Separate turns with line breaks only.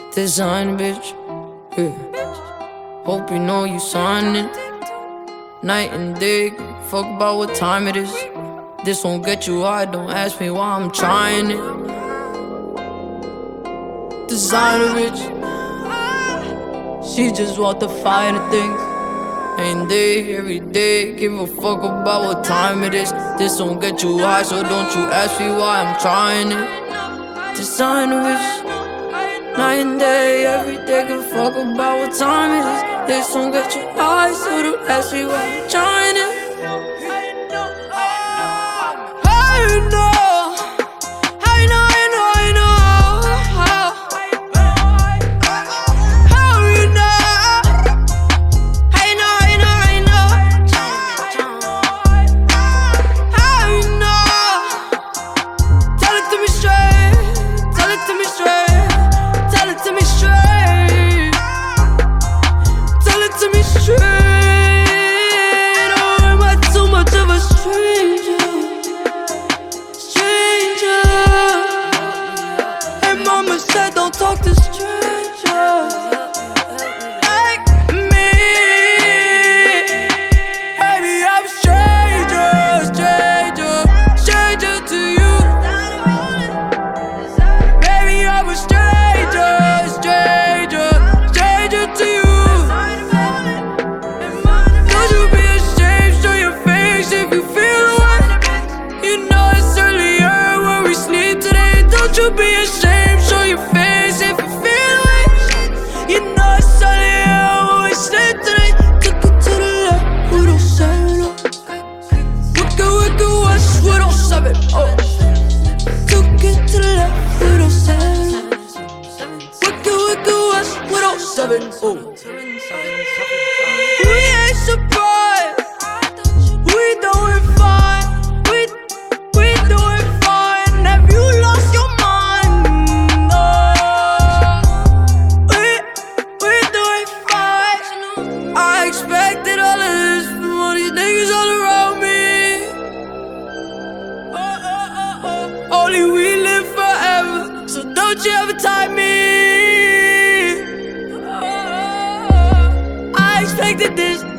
Design, bitch. Yeah. Hope you know you signed it. Night and day, fuck about what time it is. This won't get you high, don't ask me why I'm trying it. Designer, bitch. She just want the finer things. Ain't day, every day, give a fuck about what time it is. This won't get you high, so don't you ask me why I'm trying it. Designer, bitch. Night and day, every day, give a fuck about what time it is. This won't get you high, so don't ask me why I'm trying it. How you know? How you know? How you know? How you know? How you know? How you know? How you know? Tell it to me straight. Tell it to me straight. Tell it to me straight. Tell it to me straight. Or am I too much of a stranger? Stranger. Hey, mama said don't talk to strangers like me. Baby, I'm a stranger, stranger, stranger to you. Baby, I'm a stranger, stranger, stranger to you. Don't you be ashamed, show your face if you feel away. You know it's earlier when we sleep today. Don't you be ashamed, show your face if you feel away. You know it's earlier when we sleep today. Took it to the left, we don't say no. Wicked, wicked west, we don't sub it, oh. Took it to the left, we don't say no. Wicked, wicked west, we don't sub it, oh. We ain't surprised. We doing fine. We doing fine. Have you lost your mind? No. We doing fine. I expected all of this from all these niggas all around me. Only we live forever, so don't you ever tie me. I expected this.